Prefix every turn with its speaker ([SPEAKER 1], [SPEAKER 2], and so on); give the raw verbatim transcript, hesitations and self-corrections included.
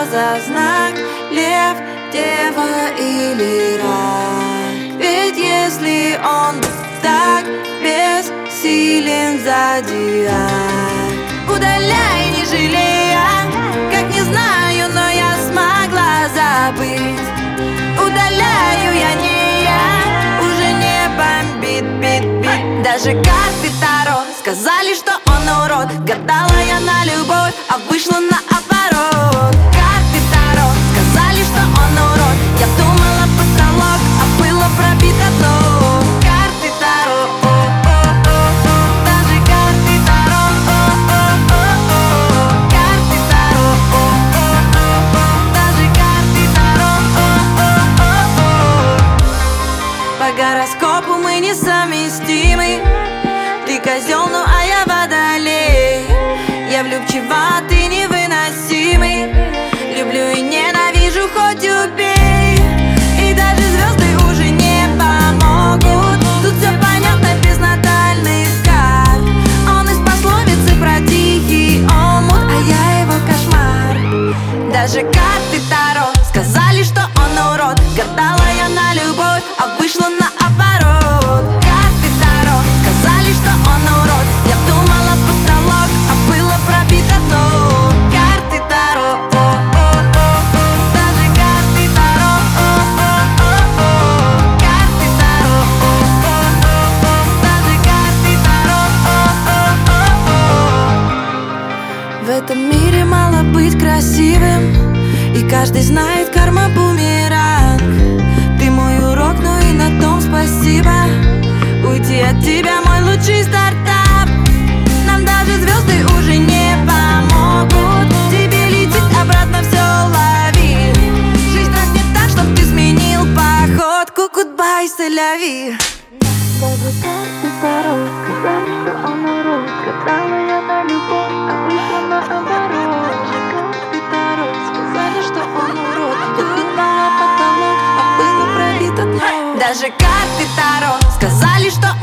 [SPEAKER 1] за знак? Лев, дева или рак? Ведь если он так бессилен зодиак, удаляй, не жалея, как не знаю, но я смогла забыть. Удаляю, я не я, уже не бомбит, бит, бит. Даже карты Таро сказали, что он урод. Гадала я на любовь, а вышла наоборот. Карты Таро сказали, что он урод. Я думала потолок, а было пробито дно. Карты Таро, о-о-о-о, даже карты Таро, о-о-о-о, карты Таро, о-о-о-о, даже карты Таро, о-о-о-о. По гороскопу мы несовместимы. Ты козел, ну а я водолей. Я влюбчива, ты невыносимый. Люблю и ненавижу, хоть убей. И даже звезды уже не помогут. Тут все понятно без натальных карт. Он из пословицы про тихий омут, а я его кошмар. Даже карты Таро сказали, что он урод. Гадала я на любовь, а вышла наоборот. Карты Таро сказали, что он урод. Я думала потолок, а было пробито дно. Карты Таро, о-о-о-о, даже карты Таро, о-о-о-о, карты Таро, о-о-о-о, даже карты Таро, о-о-о-о. В этом мире мало быть красивым, и каждый знает, карма бумеранг. Ты мой урок, ну и на том спасибо. Уйти от тебя мой лучший стартап. Нам даже звезды уже не помогут. Тебе летит обратно, все лови. Жизнь нас не так, чтоб ты сменил походку. Goodbye, сэляви.
[SPEAKER 2] Даже карты Таро сказали, что он урод. Гадала я на любовь, а вышла наоборот.
[SPEAKER 1] Карты Таро сказали, что он урод. Я думала потолок, а было пробито дно. Даже карты Таро сказали, что